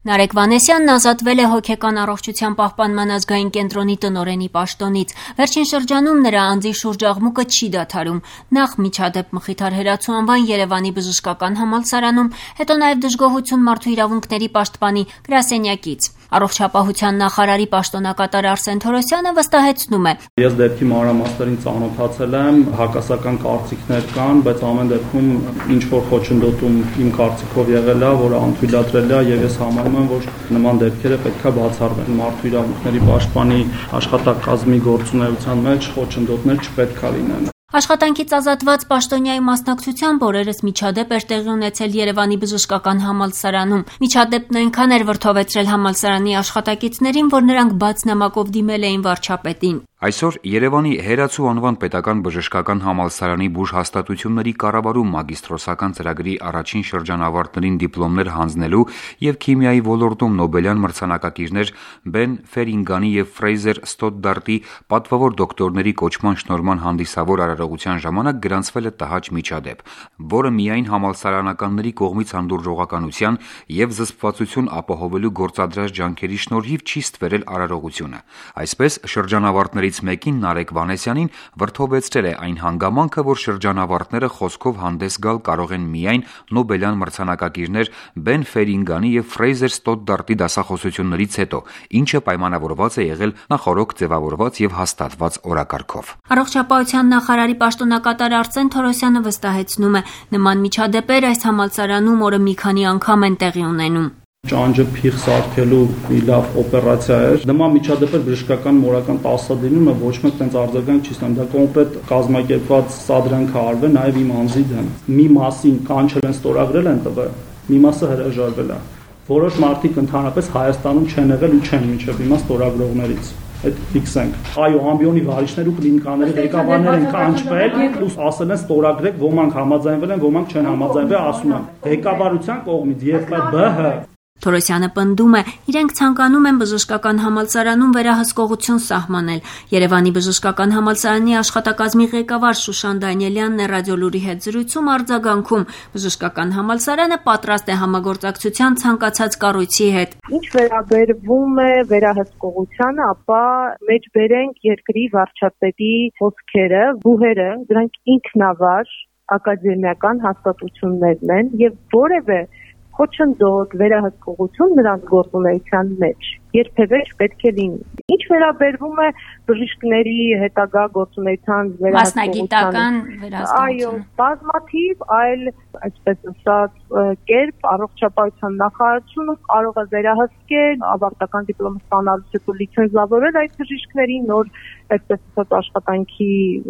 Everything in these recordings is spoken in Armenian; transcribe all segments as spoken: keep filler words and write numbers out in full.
Նարեկ Վանեսյանն ազատվել է հոգեկան առողջության պահպանման ազգային կենտրոնի տնօրենի պաշտոնից։ Վերջին շրջանում նրա անձի շուրջ աղմուկը չի դադարում։ Նախ միջադեպ Մխիթար Հերացու անվան Երևանի բժշկական համալսարանում, հետո նաև դժգոհություն մարդու իրավունքների պաշտպանի գրասենյակից։ Առողջապահության նախարարի պաշտոնակատար Արսեն Թորոսյանը վստահեցնում է. Ես դեպքի մանրամասներին ծանոթացել եմ, հակասական կարծիքներ կան, բայց ամեն դեպքում ինչ որ խոչընդոտում իմ կարծիքով եղել է, որը անթույլատրել է, եւ ես համարում եմ, որ նման դեպքերը պետք է բացառվեն։ Մարդու իրավունքների պաշտպանի աշխատակազմի գործունեության մեջ խոչընդոտներ չպետք է լինեն։ Աշխատանքից ազատված պաշտոնյայի մասնակցությամբ օրերս միջադեպ էր տեղի ունեցել Երևանի բժշկական համալսարանում։ Միջադեպն այնքան էր վրդովեցրել համալսարանի աշխատակիցներին, որ նրանք բաց նամակով դիմել էին վարչապետին։ Այսօր Երևանի Հերացու անվան պետական բժշկական համալսարանի բուժհաստատությունների կառավարում մագիստրոսական ծրագրի առաջին շրջանավարտներին դիպլոմներ հանձնելու եւ քիմիայի ոլորտում Նոբելյան մրցանակակիրներ Բեն Ֆերինգանի եւ Ֆրեյզեր Ստոդդարտի պատվավոր դոկտորների կոչման շնորհման հանդիսավոր արարողության ժամանակ գրանցվել է տհաճ միջադեպ, որը միայն համալսարանականների կողմից հանդուրժողականության եւ զսպվածություն ապահովելու գործադրած ջանքերի շնորհիվ չի ստվերել արարողությունը։ Այսպես շրջանավարտների մեկին Նարեկ Վանեսյանին վրդովեցրել է այն հանգամանքը, որ շրջանավարտները խոսքով հանդես գալ կարող են միայն Նոբելյան մրցանակակիրներ Բեն Ֆերինգանի եւ Ֆրեյզեր Ստոդդարտի դասախոսություններից հետո, ինչը պայմանավորված է եղել նախօրոք ձևավորված եւ հաստատված օրակարգով։ Առողջապահության նախարարի պաշտոնակատար Արսեն Թորոսյանը վստահեցնում է, նման միջադեպեր այս համալսարանում օրը մի քանի անգամ են տեղի ունենում։ Ճանճը փիղ սարքելու մի լավ օպերացիա էր։ Նման միջադեպեր բժշկական մորական տասադինումը ոչ մեկ տենց արձագանք չի ստանում։ Դա կոնկրետ կազմակերպված սադրանք է արվել նաև իմ անձի դեմ։ Մի մասին կանչել են, ստորագրել են տվել, մի մասը հրաժարվել է։ Որոշ մարդիկ ընդհանրապես Հայաստանում չեն եղել ու չեն մինչև հիմա ստորագրողներից։ Այդ ֆիքսենք։ Այո, ամբիոնի վարիչներ ու կլինիկաների ղեկավարներ են կանչվել ու ասել են ստորագրեք, ոմանք համաձայնվել են, ոմանք չեն համաձայնվել, ասում են ղեկավարության կողմից եւ ԲՀ Թորոսյանը պնդում է, իրենք ցանկանում են բժշկական համալսարանում վերահսկողություն սահմանել։ Երևանի բժշկական համալսարանի աշխատակազմի ղեկավար Շուշան Դանիելյանն է ռադիոլուրի հետ զրույցում արձագանքում։ Բժշկական համալսարանը պատրաստ է համագործակցության ցանկացած կառույցի հետ։ Ինչ վերաբերվում է վերահսկողությանը, ապա մեջ բերենք երկրի վարչապետի խոսքերը, բուհերը, դրանք ինքնավար ակադեմիական հաստատություններն են եւ որևէ խոչընդոտ վերահսկողություն նրանց գործունեության մեջ երբևէ չպետք է լինի։ Ինչ վերաբերվում է բժիշկների հետագա գործունեության մասնագիտական վերահսկողություն, այո, բազմաթիվ այլ, այսպես ասած, կերպ առողջապահության նախարարությունը կարող է վերահսկել, ավարտական դիպլոմ ստանալուց հետո լիցենզավորել այդ բժիշկներին, նոր, այսպես ասած, աշխատանքի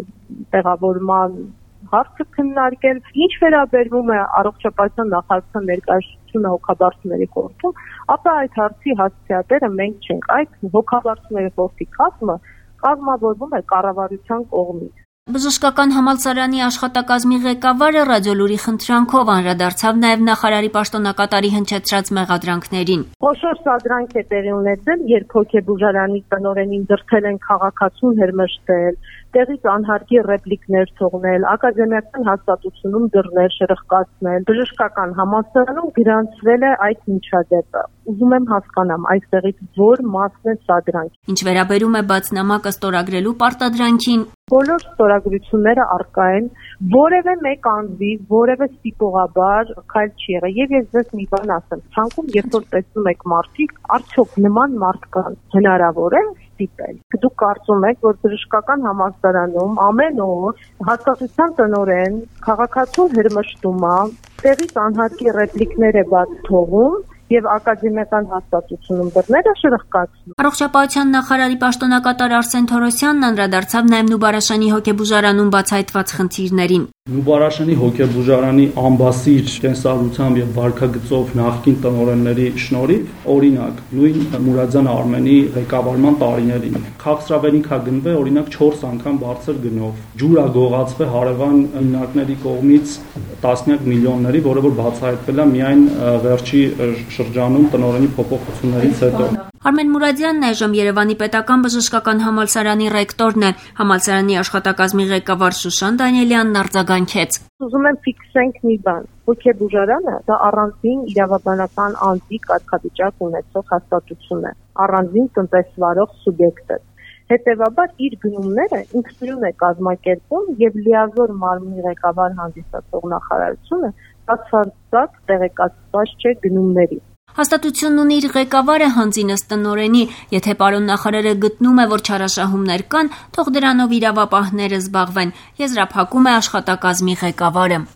տեղավորման հարցը քննարկել։ Ինչ վերաբերվում է առողջապահության նախարարության ներկայացությունը հոգաբարձուների խորհրդում, ապա այդ հարցի հասցեատերը մենք չենք։ Այդ հոգաբարձուների խորհրդի կազմը կազմավորվում է կառավարության կողմից։ Բժշկական համալսարանի աշխատակազմի ղեկավարը ռադիոլուրի խնդրանքով անդրադարձավ նաև նախարարի պաշտոնակատարի հնչեցրած մեղադրանքներին։ Խոշոր սադրանք է տեղի ունեցել, երբ հոգեբուժարանի տնօրենին դրդել են քաղաքացուն հրմշտել, տեղից անհարկի ռեպլիկներ թողնել, ակադեմիական հաստատությունում դռներ շրխկացնել։ Բժշկական համալսարանում գրանցվել է այդ միջադեպը։ Ուզում եմ հասկանամ այստեղից որ մասն է սադրանք։ Ինչ վերաբերում է բաց նամակը ստորագրելու պարտադրանքին, բոլոր ստորագրությունները առկա են, որևէ մեկ անձի, որևէ ստիպողաբար քայլ չի եղել։ Եվ ես ձեզ մի բան ասեմ, ցանկում երբ որ տեսնում եք մարդիկ, արդյոք նման մարդկանց հնարավոր է ստիպել։ Դուք կարծում եք, որ բժշկական համալսարանում ամեն օր հաստատության տնօրեն քաղաքացուն հրմշտում է, տեղից անհարկի ռեպլիկներ է բաց թողում եւ ակադեմիական հաստատությունում դռները շրխկացնում։ Առողջապահության նախարարի պաշտոնակատար Արսեն Թորոսյանն անդրադարձավ նաև Նուբարաշանի հոգեբուժարանում բացահայտված խնդիրներին։ Նուբարաշանի հոգեբուժարանի ամբասիր կենսագրությամբ եւ վարքագծով նախկին տնօրենների շնորհիվ, օրինակ, նույն Մուրադյան Արմենի ղեկավարման տարիներին քաղցրավենիք է գնվել, օրինակ չորս անգամ բարձր գնով։ Ջուր է գողացվել հարևան հիմնարկների կողմից տասնյակ միլիոնների, որը որ բացահայտվել է միայն վերջի շրջանում տնօրենի փոփոխություններից հետո։ Արմեն Մուրադյանն այժմ Երևանի պետական բժշկական համալսարանի ռեկտորն է։ Համալսարանի աշխատակազմի ղեկավար Շուշան Դանիելյանն արձագանքեց. Ուզում եմ ֆիքսենք մի բան. հոգեբուժարանը դա առանձին իրավաբանական անձի կարգավիճակ ունեցող հաստատություն է, առանձին տնտեսվարող սուբյեկտ է։ Հետևաբար իր գնումները ինքնուրույն է կազմակերպում եւ լիազոր մարմնի ղեկավար հանդիսացող նախարարությունը բացարձակ տեղեկացված չէ գնումների։ Հաստատությունն ունի իր ղեկավարը հանձին ըստ տնօրենի, եթե պարոն նախարարը գտնում է, որ չարաշահումներ կան, թող դրանով իրավապահները զբաղվեն, եզրափակում է աշխատակազմի ղեկավարը։